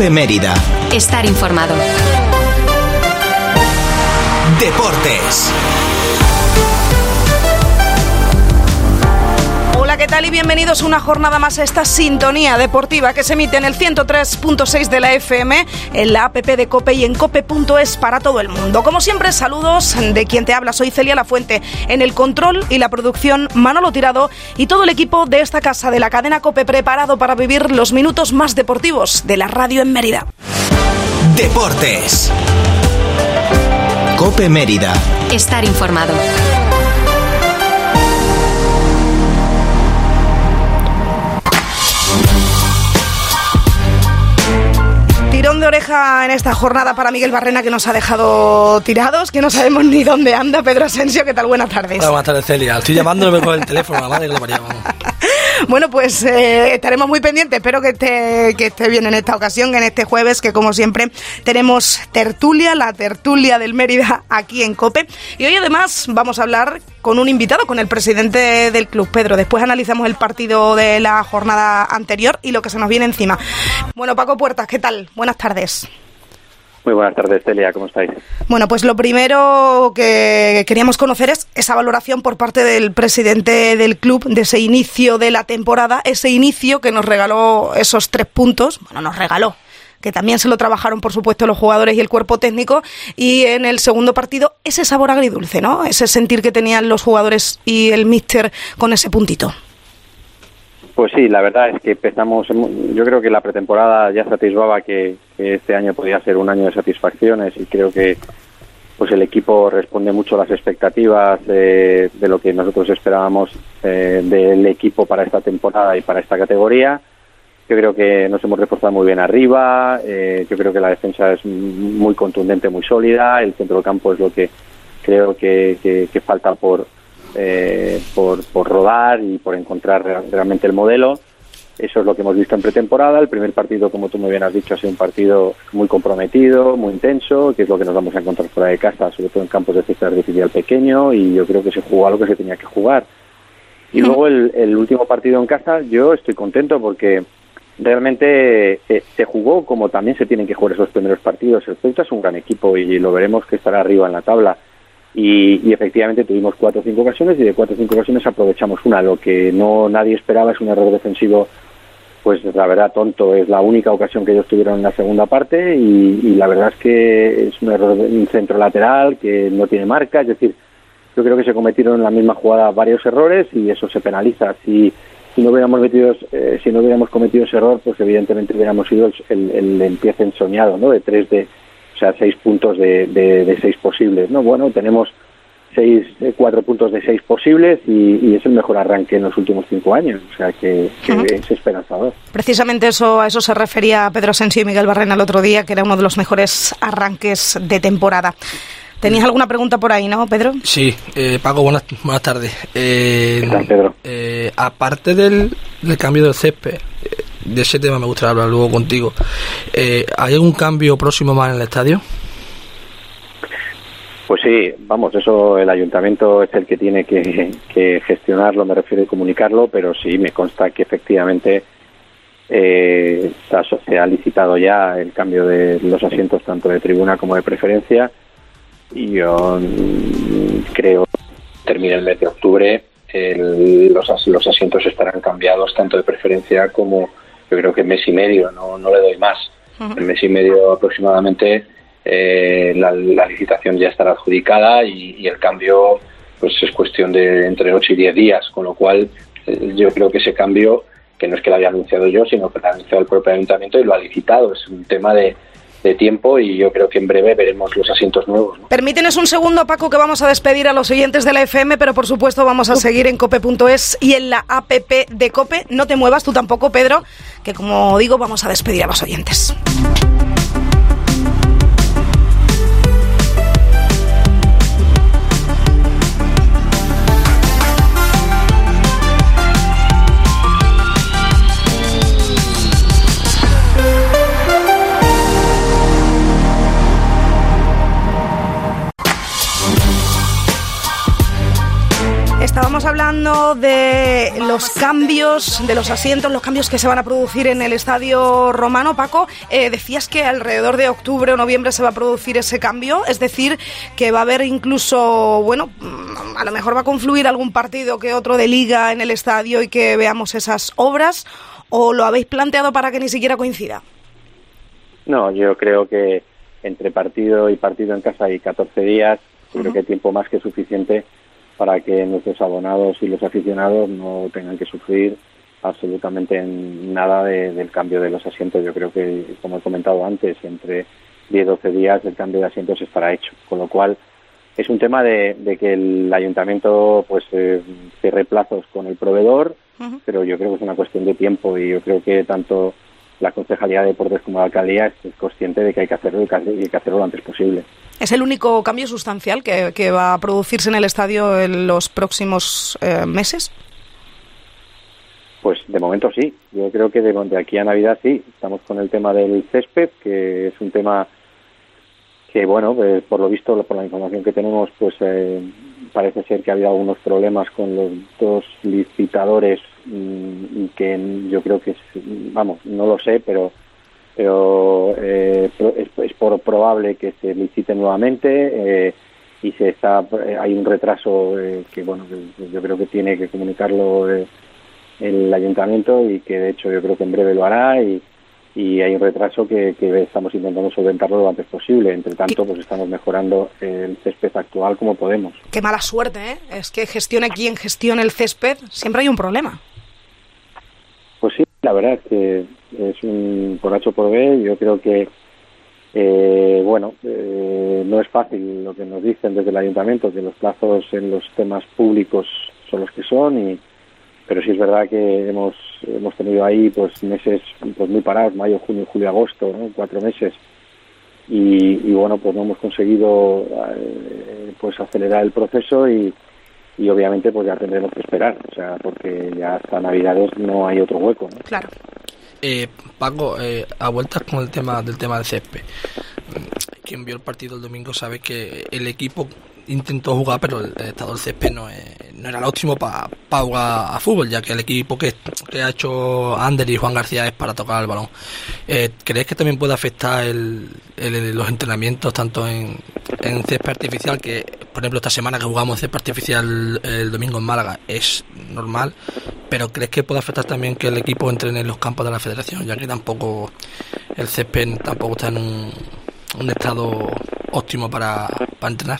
COPE Mérida. Estar informado. Deportes. Hola, ¿qué tal? Y bienvenidos una jornada más a esta sintonía deportiva que se emite en el 103.6 de la FM, en la app de COPE y en COPE.es para todo el mundo. Como siempre, saludos de quien te habla. Soy Celia Lafuente. En el control y la producción, Manolo Tirado y todo el equipo de esta casa de la cadena COPE, preparado para vivir los minutos más deportivos de la radio en Mérida. Deportes. COPE Mérida. Estar informado. Tirón de oreja en esta jornada para Miguel Barrena, que nos ha dejado tirados, que no sabemos ni dónde anda. Pedro Asensio, ¿qué tal? Buenas tardes. Hola, buenas tardes, Celia. Estoy llamándole con el teléfono, la madre que lo parió, vamos. Bueno, pues estaremos muy pendientes. Espero que esté bien en esta ocasión, en este jueves, que como siempre tenemos tertulia, la tertulia del Mérida aquí en COPE. Y hoy además vamos a hablar con un invitado, con el presidente del club, Pedro. Después analizamos el partido de la jornada anterior y lo que se nos viene encima. Bueno, Paco Puertas, ¿qué tal? Buenas tardes. Muy buenas tardes, Celia, ¿cómo estáis? Bueno, pues lo primero que queríamos conocer es esa valoración por parte del presidente del club de ese inicio de la temporada, ese inicio que nos regaló esos 3 puntos, bueno, nos regaló, que también se lo trabajaron, por supuesto, los jugadores y el cuerpo técnico, y en el segundo partido ese sabor agridulce, ¿no? Ese sentir que tenían los jugadores y el míster con ese puntito. Pues sí, la verdad es que empezamos, yo creo que la pretemporada ya se atisbaba que este año podía ser un año de satisfacciones, y creo que pues el equipo responde mucho a las expectativas de lo que nosotros esperábamos del equipo para esta temporada y para esta categoría. Yo creo que nos hemos reforzado muy bien arriba, yo creo que la defensa es muy contundente, muy sólida, el centro del campo es lo que creo que falta por rodar y por encontrar realmente el modelo. Eso es lo que hemos visto en pretemporada. El primer partido, como tú muy bien has dicho, ha sido un partido muy comprometido, muy intenso, que es lo que nos vamos a encontrar fuera de casa, sobre todo en campos de cesta artificial pequeño, y yo creo que se jugó a lo que se tenía que jugar. Y luego el último partido en casa, yo estoy contento porque realmente se jugó como también se tienen que jugar esos primeros partidos. El Ceuta es un gran equipo y lo veremos que estará arriba en la tabla. Y efectivamente tuvimos 4 o 5 ocasiones, y de 4 o 5 ocasiones aprovechamos una. Lo que no nadie esperaba es un error defensivo, pues la verdad tonto. Es la única ocasión que ellos tuvieron en la segunda parte, y la verdad es que es un error en centro lateral que no tiene marca. Es decir, yo creo que se cometieron en la misma jugada varios errores y eso se penaliza. Si no hubiéramos cometido ese error, pues evidentemente hubiéramos sido el empiece ensoñado, ¿no? De 6 puntos de 6 posibles, ¿no? Bueno, tenemos 4 puntos de 6 posibles y es el mejor arranque en los últimos 5 años, o sea que es esperanzador. Precisamente a eso se refería Pedro Asensio y Miguel Barrena el otro día, que era uno de los mejores arranques de temporada. ¿Tenías alguna pregunta por ahí, no, Pedro? Sí, Paco, buenas tardes. ¿Qué tal, Pedro? Aparte del cambio del césped, de ese tema me gustaría hablar luego contigo. ¿Hay algún cambio próximo más en el estadio? Pues sí, vamos, eso el ayuntamiento es el que tiene que gestionarlo, me refiero a comunicarlo, pero sí me consta que efectivamente se ha licitado ya el cambio de los asientos tanto de tribuna como de preferencia, y yo creo que termina el mes de octubre los asientos estarán cambiados tanto de preferencia como, yo creo que mes y medio, no le doy más. En mes y medio aproximadamente la licitación ya estará adjudicada y el cambio pues es cuestión de entre 8 y 10 días, con lo cual yo creo que ese cambio, que no es que lo haya anunciado yo, sino que lo ha anunciado el propio ayuntamiento y lo ha licitado, es un tema de tiempo, y yo creo que en breve veremos los asientos nuevos, ¿no? Permítenos un segundo, Paco, que vamos a despedir a los oyentes de la FM, pero por supuesto vamos a seguir en cope.es y en la app de COPE. No te muevas, tú tampoco, Pedro, que como digo, vamos a despedir a los oyentes. Estábamos hablando hablando de los cambios, de los asientos, los cambios que se van a producir en el Estadio Romano. Paco, decías que alrededor de octubre o noviembre se va a producir ese cambio, es decir, que va a haber incluso, bueno, a lo mejor va a confluir algún partido que otro de Liga en el estadio y que veamos esas obras, ¿o lo habéis planteado para que ni siquiera coincida? No, yo creo que entre partido y partido en casa hay 14 días, creo que hay tiempo más que suficiente para que nuestros abonados y los aficionados no tengan que sufrir absolutamente nada del cambio de los asientos. Yo creo que, como he comentado antes, entre 10-12 días el cambio de asientos estará hecho, con lo cual es un tema de que el ayuntamiento pues cierre plazos con el proveedor, pero yo creo que es una cuestión de tiempo y yo creo que tanto la Concejalía de Deportes como la Alcaldía es consciente de que hay que hacerlo y que hay que hacerlo lo antes posible. ¿Es el único cambio sustancial que va a producirse en el estadio en los próximos meses? Pues de momento sí. Yo creo que de aquí a Navidad sí. Estamos con el tema del césped, que es un tema que, bueno, pues, por lo visto, por la información que tenemos, pues parece ser que ha habido algunos problemas con los dos licitadores y que yo creo que, vamos, no lo sé, pero es probable que se licite nuevamente y hay un retraso que, bueno, que yo creo que tiene que comunicarlo el ayuntamiento y que, de hecho, yo creo que en breve lo hará y hay un retraso que estamos intentando solventarlo lo antes posible. Entre tanto, pues estamos mejorando el césped actual como podemos. Qué mala suerte, ¿eh? Es que gestione quien gestione el césped, siempre hay un problema. Pues sí, la verdad es que es un por H o por B. Yo creo que, no es fácil lo que nos dicen desde el ayuntamiento, que los plazos en los temas públicos son los que son, pero sí es verdad que hemos tenido ahí pues meses pues muy parados, mayo, junio, julio, agosto, ¿no? 4 meses, y bueno, pues no hemos conseguido pues acelerar el proceso y obviamente pues ya tendremos que esperar, o sea, porque ya hasta Navidades no hay otro hueco, ¿no? Claro. Paco, a vueltas con el tema del césped. Quien vio el partido el domingo sabe que el equipo intentó jugar, pero el estado del césped no era el óptimo para jugar a fútbol, ya que el equipo que ha hecho Ander y Juan García es para tocar el balón. ¿Crees que también puede afectar los entrenamientos tanto en césped artificial, que por ejemplo esta semana que jugamos césped artificial el domingo en Málaga es normal, pero crees que puede afectar también que el equipo entrene en los campos de la Federación, ya que tampoco el césped tampoco está en un estado óptimo para entrenar?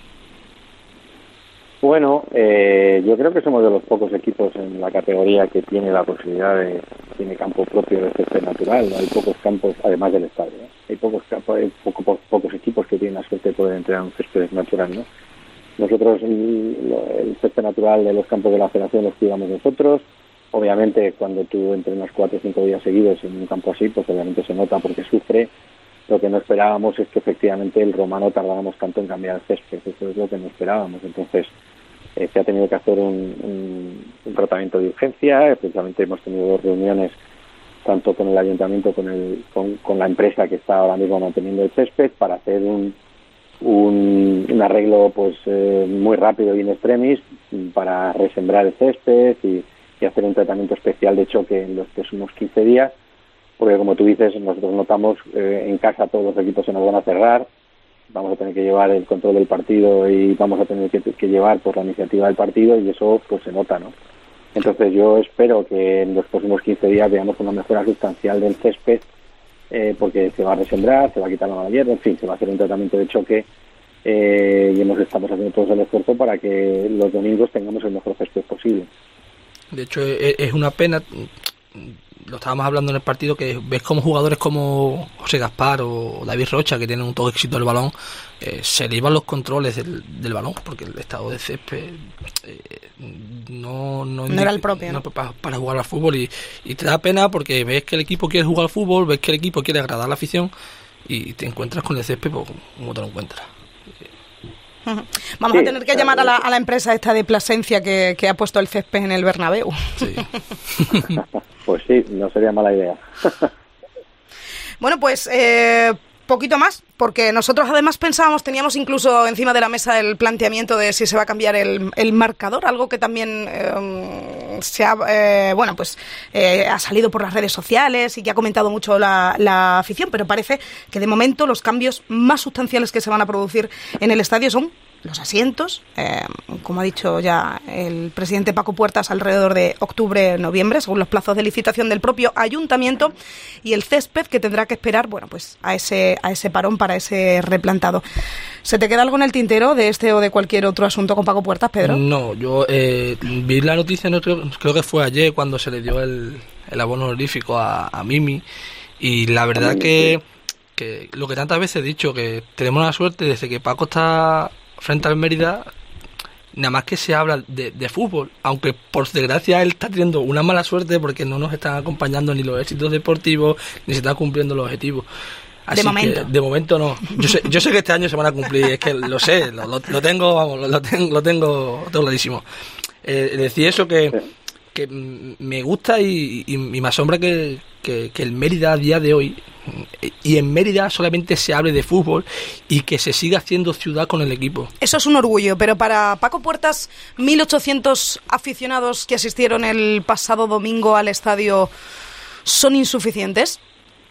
Bueno, yo creo que somos de los pocos equipos en la categoría que tiene la posibilidad tiene campo propio de césped natural. Hay pocos campos, además del estadio, ¿no? Hay pocos equipos que tienen la suerte de poder entrenar un césped natural, ¿no? Nosotros el césped natural de los campos de la Federación los cuidamos nosotros. Obviamente, cuando tú entrenas 4 o 5 días seguidos en un campo así, pues obviamente se nota porque sufre. Lo que no esperábamos es que efectivamente el Romano tardáramos tanto en cambiar el césped. Eso es lo que no esperábamos. Entonces, se ha tenido que hacer un tratamiento de urgencia. Precisamente hemos tenido 2 reuniones, tanto con el ayuntamiento con la empresa que está ahora mismo manteniendo el césped, para hacer un arreglo pues muy rápido y in extremis para resembrar el césped y hacer un tratamiento especial de choque en los próximos 15 días. Porque, como tú dices, nosotros notamos en casa todos los equipos se nos van a cerrar, vamos a tener que llevar el control del partido y vamos a tener que llevar pues la iniciativa del partido, y eso pues se nota, ¿no? Entonces yo espero que en los próximos 15 días veamos una mejora sustancial del césped, porque se va a resembrar, se va a quitar la mala hierba, en fin, se va a hacer un tratamiento de choque, y estamos haciendo todo el esfuerzo para que los domingos tengamos el mejor césped posible. De hecho, es una pena, lo estábamos hablando en el partido, que ves como jugadores como José Gaspar o David Rocha, que tienen un todo éxito del balón, se le iban los controles del balón, porque el estado de césped no era el propio, ¿no? Para jugar al fútbol, y te da pena porque ves que el equipo quiere jugar al fútbol, ves que el equipo quiere agradar a la afición y te encuentras con el césped pues, como te lo encuentras. Vamos a tener que llamar a la empresa esta de Plasencia que ha puesto el césped en el Bernabéu. Sí. Pues sí, no sería mala idea. Bueno, pues poquito más, porque nosotros además teníamos incluso encima de la mesa el planteamiento de si se va a cambiar el marcador, algo que también ha salido por las redes sociales y que ha comentado mucho la afición, pero parece que de momento los cambios más sustanciales que se van a producir en el estadio son los asientos, como ha dicho ya el presidente Paco Puertas, alrededor de octubre-noviembre, según los plazos de licitación del propio ayuntamiento, y el césped, que tendrá que esperar, a ese parón para ese replantado. ¿Se te queda algo en el tintero de este o de cualquier otro asunto con Paco Puertas, Pedro? No, yo vi la noticia, creo que fue ayer, cuando se le dio el abono honorífico a Mimi, y la verdad que lo que tantas veces he dicho, que tenemos la suerte desde que Paco está frente al Mérida, nada más que se habla de fútbol, aunque por desgracia él está teniendo una mala suerte porque no nos están acompañando ni los éxitos deportivos ni se están cumpliendo los objetivos. Así de momento no. Yo sé que este año se van a cumplir, es que lo sé, lo tengo clarísimo. Decir eso que me gusta y me asombra que el Mérida a día de hoy, y en Mérida solamente se hable de fútbol y que se siga haciendo ciudad con el equipo. Eso es un orgullo, pero para Paco Puertas, 1.800 aficionados que asistieron el pasado domingo al estadio, ¿son insuficientes?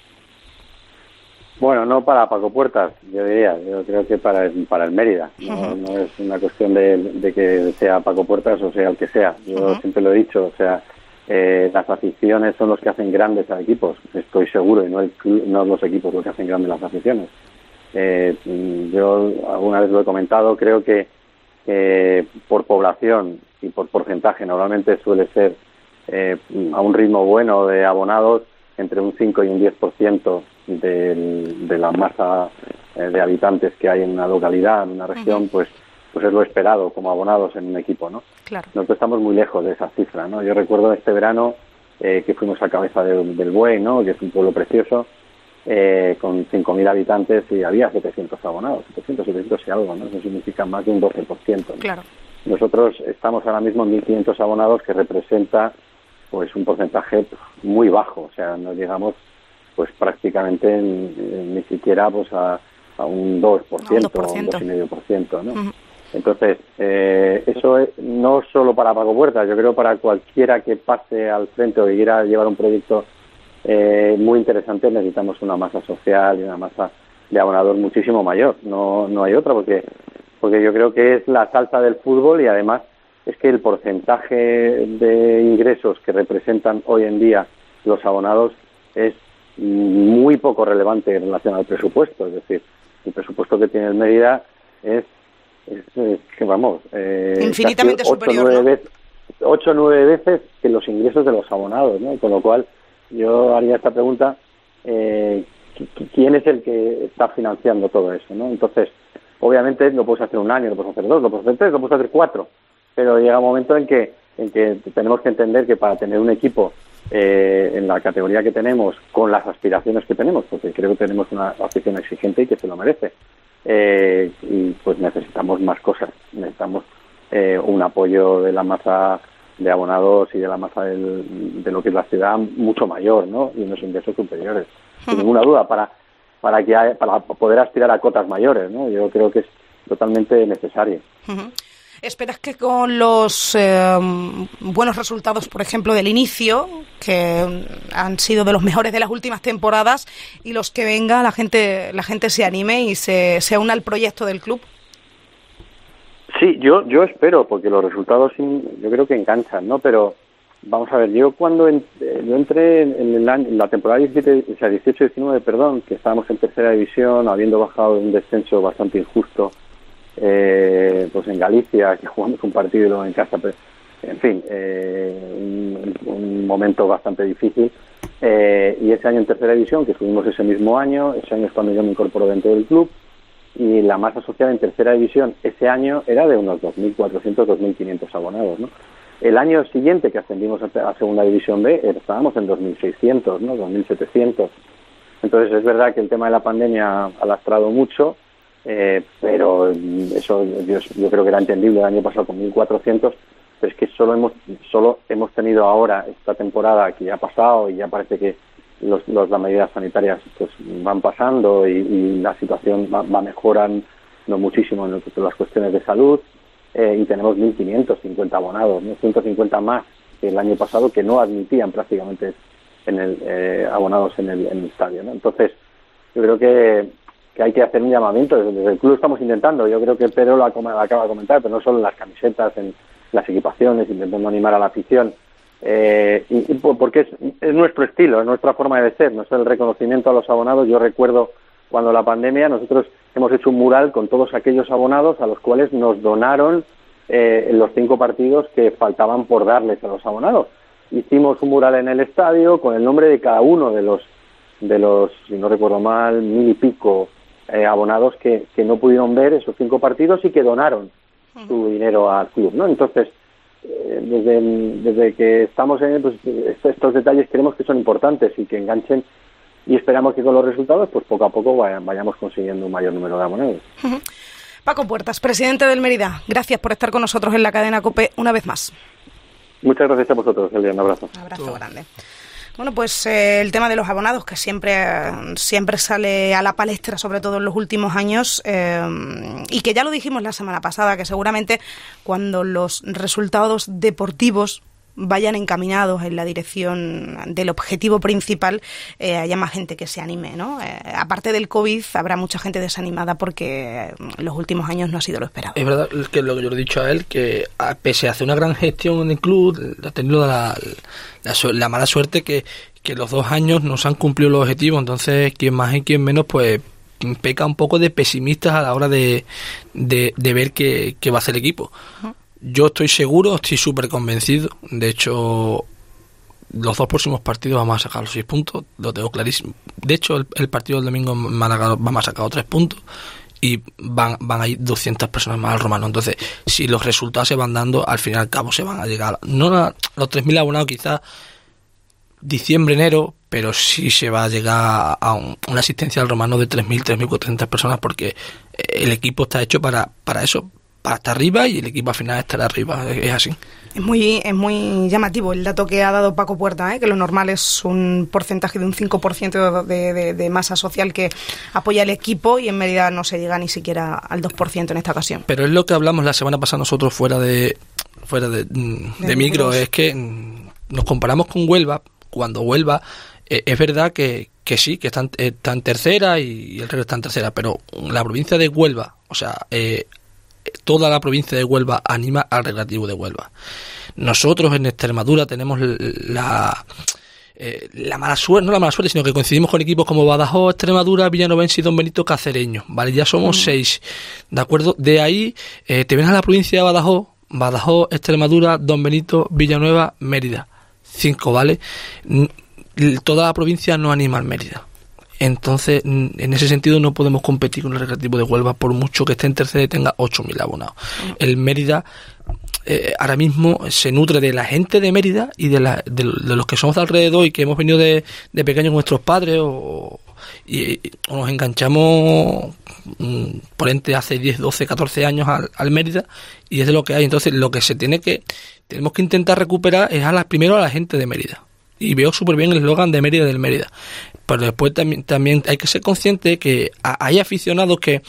Bueno, no para Paco Puertas, yo creo que para el Mérida. No es una cuestión de que sea Paco Puertas o sea el que sea. Yo siempre lo he dicho, las aficiones son los que hacen grandes a equipos, estoy seguro, y no los equipos los que hacen grandes las aficiones. Yo alguna vez lo he comentado, creo que por población y por porcentaje normalmente suele ser a un ritmo bueno de abonados entre un 5 y un 10% de la masa de habitantes que hay en una localidad, en una región, pues es lo esperado como abonados en un equipo, ¿no? Claro. Nosotros estamos muy lejos de esa cifra, ¿no? Yo recuerdo este verano que fuimos a Cabeza del Buey, ¿no? Que es un pueblo precioso, con 5.000 habitantes y había 700 abonados, 700 y algo, ¿no? Eso significa más de un 12%, ¿no? Claro. Nosotros estamos ahora mismo en 1.500 abonados, que representa pues un porcentaje muy bajo, o sea, no llegamos pues prácticamente ni siquiera pues a un 2%, un 2,5%, ¿no? Entonces, eso es no solo para Paco Puertas, yo creo para cualquiera que pase al frente o que quiera llevar un proyecto muy interesante, necesitamos una masa social y una masa de abonados muchísimo mayor. No hay otra, porque yo creo que es la salsa del fútbol, y además es que el porcentaje de ingresos que representan hoy en día los abonados es muy poco relevante en relación al presupuesto. Es decir, el presupuesto que tiene el Mérida es que vamos, infinitamente superior, 8 o 9 veces que los ingresos de los abonados, ¿no? Con lo cual yo haría esta pregunta, ¿quién es el que está financiando todo eso, ¿no? Entonces, obviamente lo puedes hacer un año, lo puedes hacer 2, lo puedes hacer 3, lo puedes hacer 4, pero llega un momento en que tenemos que entender que para tener un equipo en la categoría que tenemos, con las aspiraciones que tenemos, porque creo que tenemos una afición exigente y que se lo merece, y pues necesitamos más cosas, necesitamos un apoyo de la masa de abonados y de la masa de lo que es la ciudad mucho mayor, ¿no? Y unos ingresos superiores, sin ninguna duda, para poder aspirar a cotas mayores, ¿no? Yo creo que es totalmente necesario. ¿Esperas que con los buenos resultados, por ejemplo, del inicio, que han sido de los mejores de las últimas temporadas, y los que venga, la gente se anime y se una al proyecto del club? Sí, yo espero, porque los resultados yo creo que enganchan, ¿no? Pero vamos a ver, yo cuando yo entré en la temporada 18-19, perdón, que estábamos en tercera división, habiendo bajado de un descenso bastante injusto, pues en Galicia, que jugamos un partido en casa, en fin, un momento bastante difícil, y ese año en tercera división, que subimos ese mismo año, ese año es cuando yo me incorporo dentro del club, y la masa social en tercera división ese año era de unos 2.400, 2.500 abonados, ¿no? El año siguiente que ascendimos a segunda división B estábamos en 2.600, ¿no? 2.700. Entonces es verdad que el tema de la pandemia ha lastrado mucho, pero eso yo creo que era entendible el año pasado con 1.400, pero es que solo hemos tenido ahora esta temporada que ya ha pasado y ya parece que las medidas sanitarias pues van pasando y la situación va mejorando muchísimo en las cuestiones de salud, y tenemos 1.550 abonados, ¿no? 150 más que el año pasado, que no admitían prácticamente abonados en el estadio, ¿no? Entonces, yo creo que hay que hacer un llamamiento. Desde el club estamos intentando, yo creo que Pedro lo acaba de comentar, pero no solo en las camisetas, en las equipaciones, intentando animar a la afición, porque es nuestro estilo, es nuestra forma de ser, no es el reconocimiento a los abonados. Yo recuerdo cuando la pandemia, nosotros hemos hecho un mural con todos aquellos abonados a los cuales nos donaron los 5 partidos que faltaban por darles a los abonados. Hicimos un mural en el estadio con el nombre de cada uno de los, si no recuerdo mal, 1.000 y pico abonados que no pudieron ver esos 5 partidos y que donaron su dinero al club, ¿no? Entonces, desde que estamos en pues, estos detalles creemos que son importantes y que enganchen, y esperamos que con los resultados pues poco a poco vayamos consiguiendo un mayor número de abonados. Paco Puertas, presidente del Mérida, gracias por estar con nosotros en la cadena COPE una vez más. Muchas gracias a vosotros, Elia, un abrazo. Un abrazo grande. Bueno, pues el tema de los abonados, que siempre sale a la palestra, sobre todo en los últimos años, y que ya lo dijimos la semana pasada, que seguramente cuando los resultados deportivos vayan encaminados en la dirección del objetivo principal, haya más gente que se anime, ¿no? Aparte del COVID, habrá mucha gente desanimada porque en los últimos años no ha sido lo esperado. Es verdad que lo que yo le he dicho a él, que pese a hacer una gran gestión en el club, ha tenido la mala suerte que los 2 años no se han cumplido los objetivos. Entonces, quien más y quien menos, pues peca un poco de pesimistas a la hora de ver qué va a hacer el equipo. Uh-huh. Yo estoy seguro, estoy súper convencido. De hecho, los 2 próximos partidos vamos a sacar los 6 puntos, lo tengo clarísimo. De hecho, el partido del domingo en Málaga vamos a sacar 3 puntos y van a ir 200 personas más al Romano. Entonces, si los resultados se van dando, al fin y al cabo se van a llegar, no a los 3.000 abonados quizás diciembre, enero, pero sí se va a llegar a una asistencia al Romano de 3.400 personas, porque el equipo está hecho para eso, para estar arriba, y el equipo al final estará arriba, es así. Es muy llamativo el dato que ha dado Paco Puerta, que lo normal es un porcentaje de un 5% de masa social que apoya el equipo, y en Mérida no se llega ni siquiera al 2% en esta ocasión. Pero es lo que hablamos la semana pasada nosotros fuera de micro, es que nos comparamos con Huelva. Cuando Huelva, es verdad que sí, que está en tercera y el resto está en tercera, pero la provincia de Huelva, o sea, toda la provincia de Huelva anima al Recreativo de Huelva. Nosotros en Extremadura tenemos la mala suerte, no la mala suerte, sino que coincidimos con equipos como Badajoz, Extremadura, Villanovense y Don Benito Cacereño, ¿vale? Ya somos 6, ¿de acuerdo? De ahí te vienes a la provincia de Badajoz, Extremadura, Don Benito, Villanueva, Mérida, 5, ¿vale? Toda la provincia no anima al Mérida. Entonces, en ese sentido no podemos competir con el Recreativo de Huelva, por mucho que esté en tercera y tenga 8.000 abonados. El Mérida ahora mismo se nutre de la gente de Mérida y de los que somos de alrededor y que hemos venido de pequeños con nuestros padres o nos enganchamos por ente hace 10, 12, 14 años al Mérida, y es de lo que hay. Entonces, lo que tenemos que intentar recuperar es primero a la gente de Mérida. Y veo súper bien el eslogan de Mérida del Mérida. Pero después también hay que ser consciente de que hay aficionados que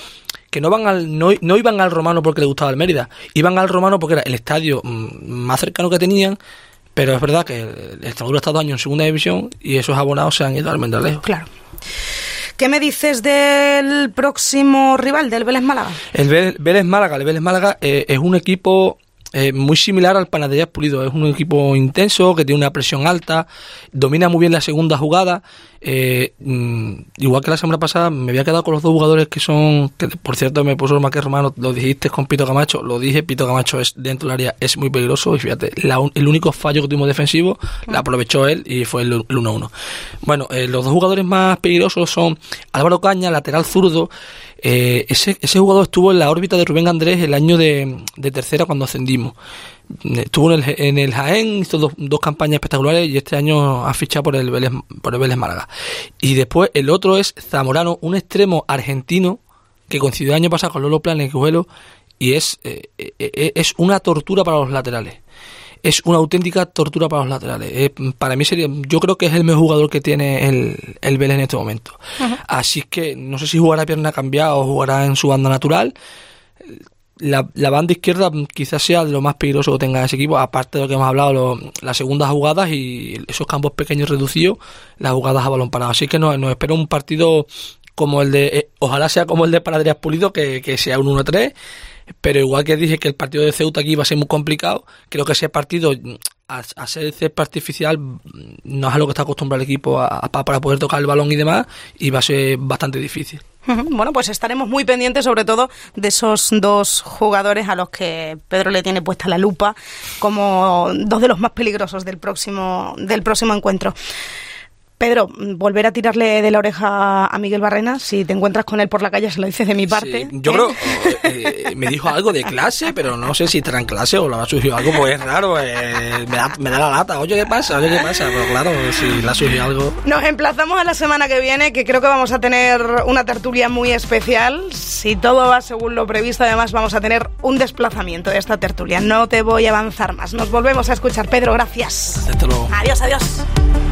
no iban al Romano porque les gustaba el Mérida. Iban al Romano porque era el estadio más cercano que tenían. Pero es verdad que el Extremadura está 2 años en segunda división y esos abonados se han ido al Almendralejo. Claro. ¿Qué me dices del próximo rival, del Vélez Málaga? El Vélez Málaga es un equipo muy similar al Panaderías Pulido. Es un equipo intenso, que tiene una presión alta, domina muy bien la segunda jugada. Igual que la semana pasada, me había quedado con los 2 jugadores que por cierto me puso más que Romano, lo dijiste con Pito Camacho, lo dije, Pito Camacho es dentro del área, es muy peligroso, y fíjate, el único fallo que tuvimos defensivo lo aprovechó él y fue el 1-1. Bueno, los 2 jugadores más peligrosos son Álvaro Caña, lateral zurdo. Ese jugador estuvo en la órbita de Rubén Andrés el año de tercera cuando ascendimos. Estuvo en el Jaén, hizo 2 campañas espectaculares, y este año ha fichado por el Vélez Málaga. Y después el otro es Zamorano, un extremo argentino que coincidió el año pasado con Lolo Planes y es una tortura para los laterales. es una auténtica tortura para los laterales. Para mí yo creo que es el mejor jugador que tiene el Vélez en este momento. Uh-huh. Así que no sé si jugará pierna cambiada o jugará en su banda natural. La banda izquierda quizás sea de lo más peligroso que tenga ese equipo, aparte de lo que hemos hablado, las segundas jugadas y esos campos pequeños reducidos, las jugadas a balón parado. Así que nos espera un partido como el de, ojalá sea como el de Praderas Pulido, que sea un 1-3, pero igual que dije que el partido de Ceuta aquí iba a ser muy complicado, creo que ese partido, a ser césped artificial, no es a lo que está acostumbrado el equipo para poder tocar el balón y demás, y va a ser bastante difícil. Bueno, pues estaremos muy pendientes sobre todo de esos dos jugadores a los que Pedro le tiene puesta la lupa como dos de los más peligrosos del próximo encuentro. Pedro, volver a tirarle de la oreja a Miguel Barrena, si te encuentras con él por la calle se lo dices de mi parte. Sí, yo creo, me dijo algo de clase, pero no sé si estará en clase o le ha surgido algo, pues es raro, me da la lata, oye, ¿qué pasa? Pero claro, si le ha surgido algo... Nos emplazamos a la semana que viene, que creo que vamos a tener una tertulia muy especial. Si todo va según lo previsto, además vamos a tener un desplazamiento de esta tertulia. No te voy a avanzar más. Nos volvemos a escuchar. Pedro, gracias. Hasta luego. Adiós.